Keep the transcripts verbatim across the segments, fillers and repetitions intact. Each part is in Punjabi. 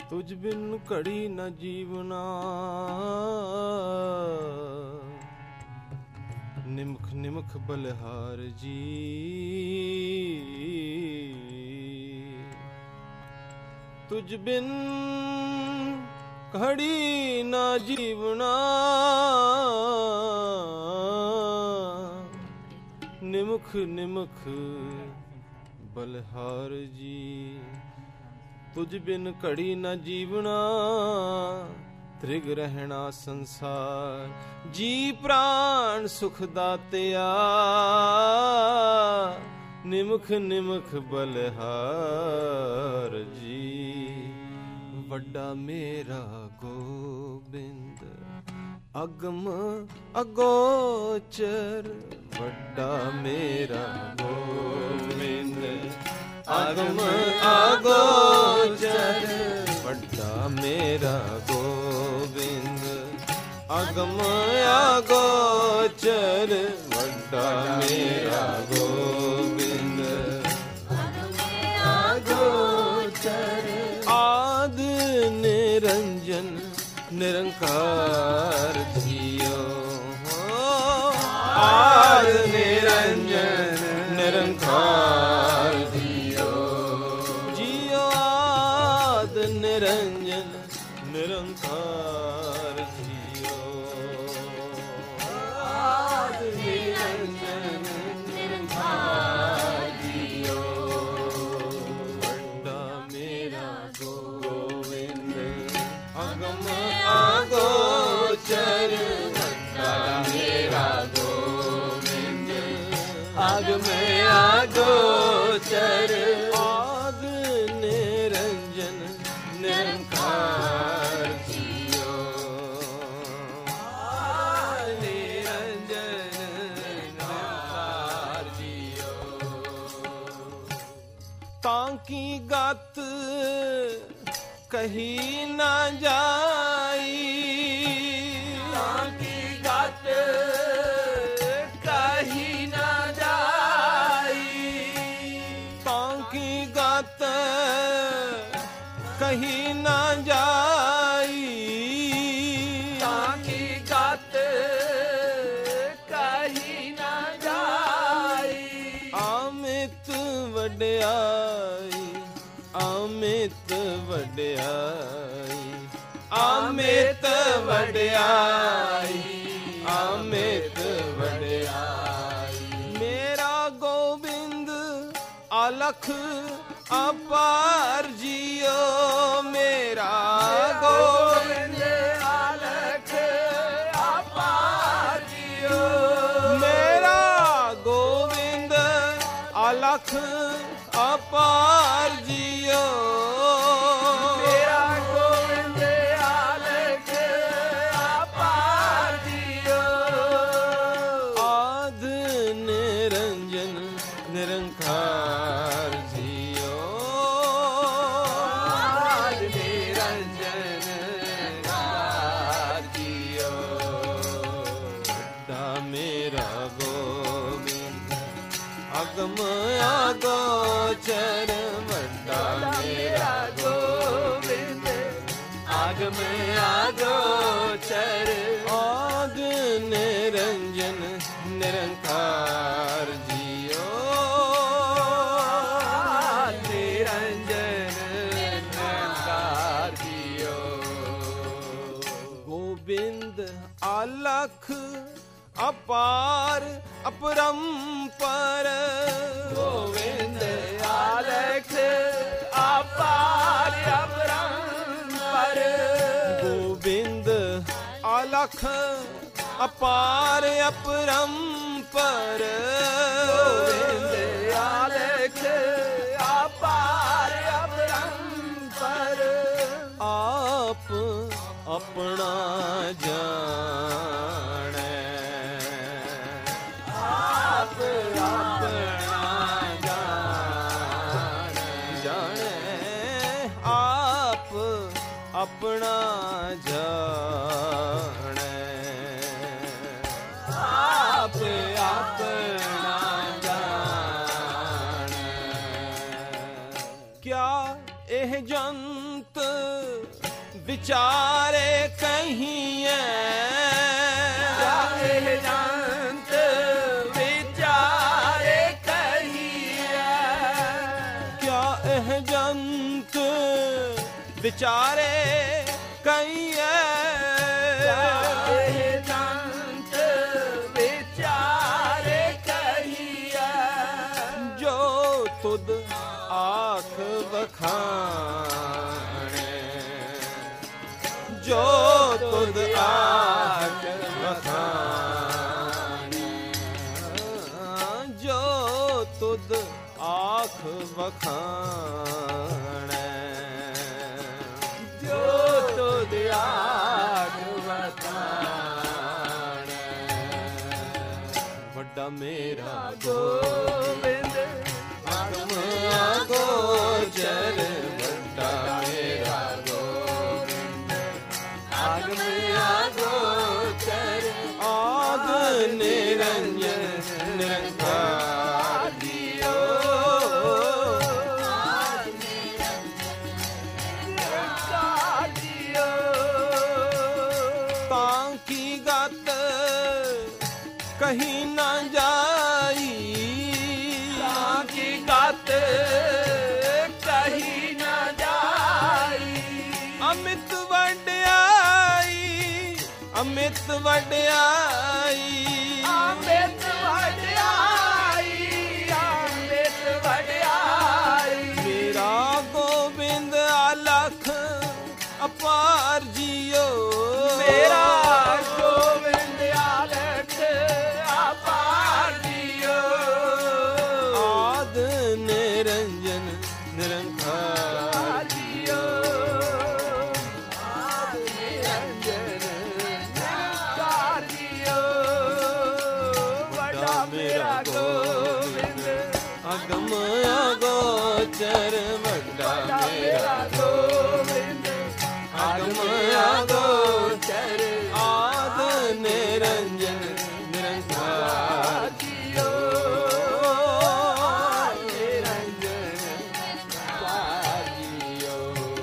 ਤੁਝ ਬਿਨ ਘੜੀ ਨ ਜੀਵਨਾ, ਨਿਮਖ ਨਿਮਖ ਬਲਿਹਾਰ ਜੀ। ਤੁਝ ਬਿਨ ਘੜੀ ਨ ਜੀਵਨਾ, ਨਿਮਖ ਨਿਮਖ ਬਲਿਹਾਰ ਜੀ। ਤੁਝ ਬਿਨ ਘੜੀ ਨ ਜੀਵਨਾ, ਤ੍ਰਿਗ ਰਹਿਣਾ ਸੰਸਾਰ ਜੀ। ਪ੍ਰਾਣ ਸੁਖ ਦਾਤਿਆ, ਨਿਮਖ ਨਿਮਖ ਬਲਿਹਾਰ ਜੀ। ਵੱਡਾ ਮੇਰਾ ਗੋਬਿੰਦ ਅਗਮ ਅਗੋਚਰ, ਵੱਡਾ ਮੇਰਾ ਗੋਬਿੰਦ ਅਗਮ ਅਗੋਚਰ। ਵੱਡਾ ਮੇਰਾ ਗੋਬਿੰਦ ਅਗਮ ਅਗੋਚਰ, ਵੱਡਾ ਮੇਰਾ ਗੋਬਿੰਦ ਅਗਮ ਅਗੋਚਰ। ਆਦ ਨਿਰੰਜਨ ਨਿਰੰਕਾਰ ਜੀਓ, ਆਦ ਨਿਰੰਜਨ ਨਿਰੰਕਾਰ ਜੀਓ। ਜੀਓ ਆਦ ਨਿਰੰਜਨ ਨਿਰੰਕਾਰ ਜੀਓ, ਆਦ ਨਿਰੰਜਨ ਨਿਰੰਕਾਰ ਜੀਓ। ਵੱਡਾ ਮੇਰਾ ਗੋਬਿੰਦ ਅਗਮ ਅਗੋਚਰ, ਵੱਡਾ ਮੇਰਾ ਗੋਬਿੰਦ ਅਗਮ ਅਗੋਚਰ। ਆਦ ਨਿਰੰਜਨ ਨਿਰੰਕਾਰ ਜੀਓ, ਆਦ ਨਿਰੰਜਨ ਨਿਰੰਕਾਰ ਜੀਓ। ਤਾਂ ਕੀ ਗਤ ਕਹੀ ਨਾ ਜਾਈ, ਤਾਂ ਕੀ ਗਤ ਕਹੀ ਨਾ ਜਾਈ। ਤਾਂ ਕੀ ਗਤ ਕਹੀ ਨਾ ਜਾਈ, ਤਾਂ ਕੀ ਗਤ ਕਹੀ ਨਾ ਜਾਈ। ਅਮਿਤ ਵਡਿਆਈ, ਅਮਿਤ ਵਡਿਆਈ, ਅਮਿਤ ਵਡਿਆਈ, ਅਮਿਤ ਵਡਿਆਈ। ਮੇਰਾ ਗੋਬਿੰਦ ਅਲਖ ਅਪਾਰ ਜੀਓ, ਮੇਰਾ ਗੋਬਿੰਦ ਅਲਖ ਅਪਾਰ ਜੀਓ। ਮੇਰਾ ਗੋਬਿੰਦ ਅਲਖ ਅਪਾਰ ਜੀਓ, ਮੇਰਾ ਗੋਬਿੰਦ ਅਲਖ ਅਪਾਰ ਜੀਓ। ਆਦ ਨਿਰੰਜਨ ਨਿਰੰਕਾਰ ਜੀਓ, ਆਦ ਨਿਰੰਜਨ ਨਿਰੰਕਾਰ ਜੀਓ। ਵੱਡਾ ਮੇਰਾ ਗੋਬਿੰਦ ਅਗਮ ਅਗੋਚਰ, ਵੱਡਾ ਮੇਰਾ ਗੋਬਿੰਦ ਅਗਮ ਅਗੋਚਰ। ਆਦ ਨਿਰੰਜਨ ਨਿਰੰਕਾਰ ਜੀਓ, ਨਿਰੰਜਨ ਨਿਰੰਕਾਰ ਜੀਓ। ਗੋਬਿੰਦ ਅਲਖ ਅਪਾਰ ਅਪਰੰਪਰ, ਗੋਬਿੰਦ ਅਲਖ ਅਪਾਰ ਅਪਰੰਪਰ। ਗੋਬਿੰਦ ਅਲਖ ਅਪਾਰ ਅਪਰੰਪਰ, ਗੋਬਿੰਦ ਅਲਖ ਅਪਾਰ ਅਪਰੰਪਰ। ਆਪ ਆਪਣਾ ਜਾਣੈ, ਆਪ ਆਪਣਾ ਜਾਣੈ, ਜਾਣੈ ਆਪ ਆਪਣਾ ਜਾਣੈ, ਆਪ ਆਪਣਾ ਜਾਣੈ। ਕਿਆ ਇਹ ਜੰਤ ਜੰਤ ਵਿਚਾਰੇ ਕਹੀਏ, ਕਿਆ ਇਹ ਜੰਤ ਵਿਚਾਰੇ ਕਹੀਏ, ਕਿਆ ਇਹ ਜੰਤ ਵਿਚਾਰੇ ਕਹੀਏ, ਇਹ ਜੰਤ ਵਿਚਾਰੇ ਕਹੀਏ, ਜੋ ਤੁਧ ਆਖ ਵਖਾਣੇ, ਜੋ ਤੁਧ ਆਖ ਵਖਾਣੇ, ਜੋ ਤੁਧ ਆਖ ਵਖਾਣੇ, ਜੋ ਤੁਧ ਆਖ ਵਖਾਣੇ, ਵੱਡਾ ਮੇਰਾ ਗੋਬਿੰਦ ਆਗਮ ਅਗੋਚਰ, ਵੱਡਾ ਮੇਰਾ ਗੋਬਿੰਦ ਆਗਮ ਅਗੋਚਰ, ਆਦ ਨਿਰੰਜਨ ਨਿਰੰਕਾਰ ਦਿਓ, ਆਦ ਨਿਰੰਜਨ ਨਿਰੰਕਾਰ ਦਿਓ, ਤਾਂ ਕੀ ਗਤ ਕਹੀ ਨਾ ਜਾਈ, ਤਾਂ ਕੀ ਗਤ ਕਹੀ ਨਾ ਜਾਈ, ਅਮਿਤ ਵਡਿਆਈ, ਅਮਿਤ ਵਡਿਆਈ, ਅੰਮ੍ਰਿਤ ਵਡਿਆਈ, ਅੰਮ੍ਰਿਤ ਵਡਿਆਈ, ਮੇਰਾ ਗੋਬਿੰਦ ਅਲਖ ਅਪਾਰ ਜੀਓ, ਮੇਰਾ ਗੋਬਿੰਦ ਆਲਖ ਅਪਾਰ ਦਿਓ, ਆਦ ਨਿਰੰਜਨ ਨਿਰੰਕਾਰ ਦਿਓ, ਆਦ ਨਿਰੰਜਨ ਨਿਰੰਕਾਰ ਦਿਓ, ਵੱਡਾ ਮੇਰਾ ਗੋਬਿੰਦ, ਅਗਮ ਅਗੋਚਰ, ਵੱਡਾ ਵੱਡਾ ਮੇਰਾ ਮੇਰਾ ਗੋਬਿੰਦ, ਅਗਮ ਅਗੋਚਰ, ਆਦ ਨਿਰੰਜਨ ਨਿਰੰਕਾਰ ਦਿਓ, ਆਦ ਨਿਰੰਜਨ ਨਿਰੰਕਾਰ ਦਿਓ।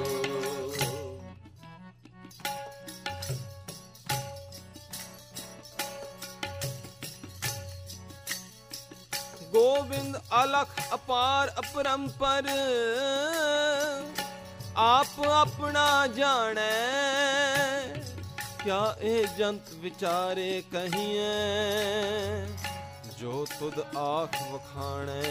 ਗੋਬਿੰਦ ਅਲਖ ਅਪਾਰ ਅਪਰੰਪਰ, ਆਪ ਆਪਣਾ ਜਾਣੈ, ਕਿਆ ਇਹ ਜੰਤ ਵਿਚਾਰੇ ਕਹੀਏ, ਜੋ ਤੁਧ ਆਖ ਵਖਾਣੈ,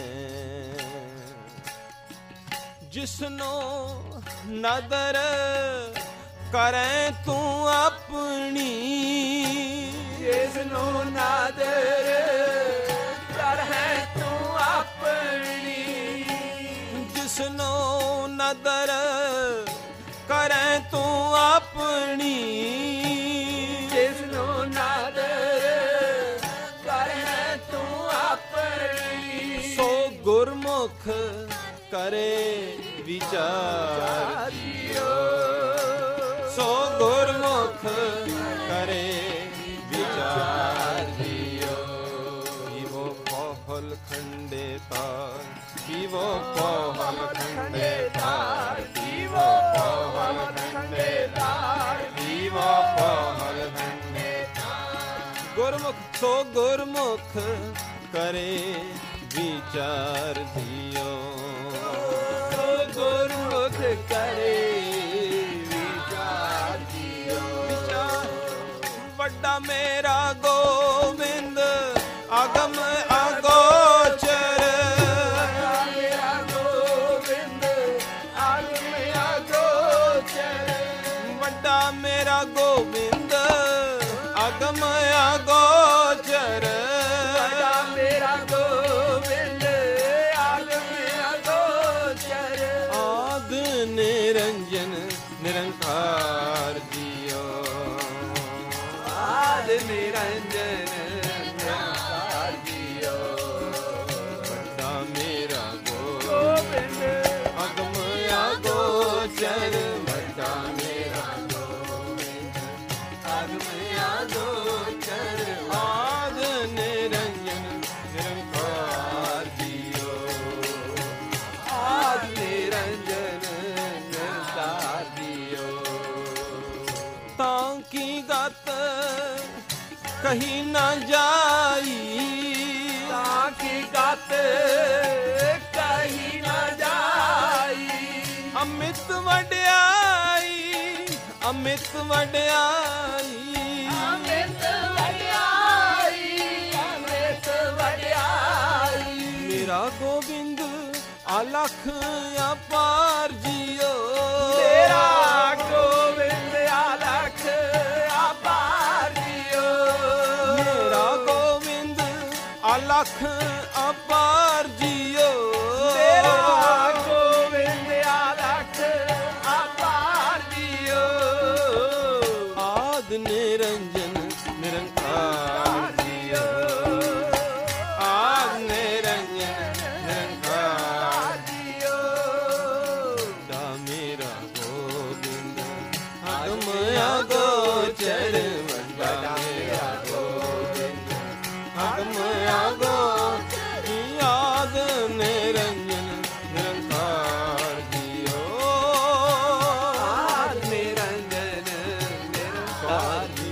ਜਿਸਨੋ ਨਦਰ ਕਰੈ ਤੂੰ ਆਪਣੀ, ਜਿਸਨੂੰ ਨਾਦਰ ਕਰਹਿ ਤੂੰ ਆਪਣੀ, ਜਿਸਨੋ ਨਦਰ ਕਰੈ ਤੂੰ ਆਪਣੀ, ਜਿਸਨੂੰ ਨਾਦਰ ਕਰਹਿ ਤੂੰ ਆਪਣੀ, ਸੋ ਗੁਰਮੁਖ ਕਰੇ ਵਿਚਾਰ, ਦਿਓ, ਸੋ ਗੁਰਮੁਖ ਕਰੇ ਵਿਚਾਰ ਦਿਓ, ਜੀਵੋ ਪਹਲ ਖੰਡੇ ਤਾਰ, ਜੀਵੋ ਪਹਲ ਖੰਡੇ ਤਾਰ, ਜੀਵੋ ਪਹਲ ਖੰਡੇ ਤਾਰ, ਜੀਵੋ ਪਹਲ ਖੰਡੇ ਤਾਰ, ਗੁਰਮੁਖ ਸੋ ਗੁਰਮੁਖ ਕਰੇ ਵਿਚਾਰ ਦਿਓ, ਗੁਰਮੁਖ ਕਰੇ ਵਿਚਾਰ ਦਿਓ, ਵੱਡਾ ਮੇਰਾ ਗੋਬਿੰਦ ਅਗਮ ਅਗੋਚਰ, ਵੱਡਾ ਮੇਰਾ ਗੋਬਿੰਦ ਆਗਮ ਅਗੋਚਰ, ਵੱਡਾ ਮੇਰਾ ਗੋਬਿੰਦ ਅਗਮ ਅਗੋਚਰ, ਵੱਡਾ ਮੇਰਾ ਗੋਬਿੰਦ ਆਗਮ ਅਗੋਚਰ, ਆਦ ਨਿਰੰਜਨ ਨਿਰੰਕਾਰ ਦਿਓ, ਆਦ ਨਿਰੰਜਨ ਨਿਰੰਕਾਰ ਦਿਓ, ਵੱਡਾ ਮੇਰਾ ਗੋਬਿੰਦ ਅਗਮ ਅਗੋਚਰ, ਵੱਡਾ ਮੇਰਾ ਗੋਬਿੰਦ ਅਗਮ ਅਗੋਚਰ, ਆਦ ਨਿਰੰਜਨ ਨਿਰੰਕਾਰ ਦਿਓ, ਆਦ ਨਿਰੰਜਨ ਨਿਰੰਕਾਰ ਕਹੀ ਨਾ ਜਾਈ ਤਾਂ ਕੀ ਗਤ ਕਹੀ ਨਾ ਜਾਈ ਅਮਿਤ ਵਡਿਆਈ ਅਮਿਤ ਵਡਿਆਈ ਅਮਿਤ ਵਡਿਆਈ ਅਮਿਤ ਵਡਿਆਈ ਮੇਰਾ ਗੋਬਿੰਦ ਅਲਖ ਅਪਾਰ ਜੀਓ ਮੇਰਾ ਗੋਬਿੰਦ ਅਲਖ ਅਪਾਰ ਜੀਓ ਮੇਰਾ ਗੋਬਿੰਦ ਅਲਖ ਅਪਾਰ ਜੀਓ ਮੇਰਾ ਗੋਬਿੰਦ ਅਲਖ ਅਪਾਰ ਜੀਓ ਆਦ ਨਿਰੰਜਨ ਨਿਰੰਕਾਰ ਜੀਓ ਆਦ ਨਿਰੰਜਨ ਨਿਰੰਕਾਰ ਜੀਓ ਦਾ ਮੇਰਾ ਗੋਬਿੰਦ ਅਗਮ ਅਗੋਚਰ ਵੱਡਾ ਮੇਰਾ ਗੋਬਿੰਦ ਅਗਮ ਅਗੋਚਰ ਆਦ ਨਿਰੰਜਨ ਨਿਰੰਕਾਰ ਜੀਓ ਆਦ ਨਿਰੰਜਨ ਨਿਰੰਕਾਰ